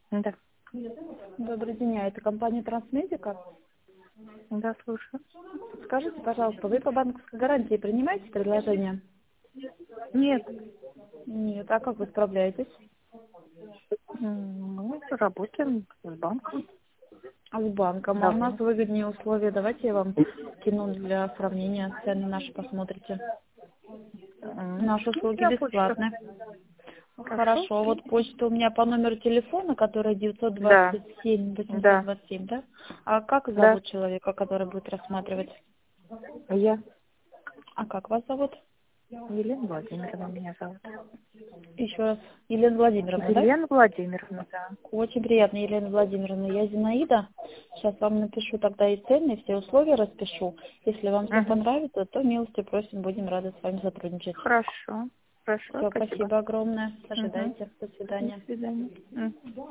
Да. Добрый день, это компания Трансмедика. Да, слушаю. Скажите, пожалуйста, вы по банковской гарантии принимаете предложение? Нет. Нет, а как вы справляетесь? Мы работаем с банком. А с банком? А у нас Давно. выгоднее условия. Давайте я вам кину для сравнения, цены наши посмотрите. Наши услуги На почту. бесплатны. Хорошо. Хорошо, вот почта у меня по номеру телефона, который Да. 927 Да. 827, да? А как Да. зовут человека, который будет рассматривать? Я. А как вас зовут? Елена Владимировна меня зовут. Еще раз. Елена Владимировна, да? Елена Владимировна, да. Очень приятно, Елена Владимировна. Я Зинаида. Сейчас вам напишу тогда и цены, и все условия распишу. Если вам все Угу. понравится, то милости просим, будем рады с вами сотрудничать. Хорошо. Хорошо, Все, спасибо. спасибо огромное. Угу. Ожидайте. До До свидания. свидания. Мгм.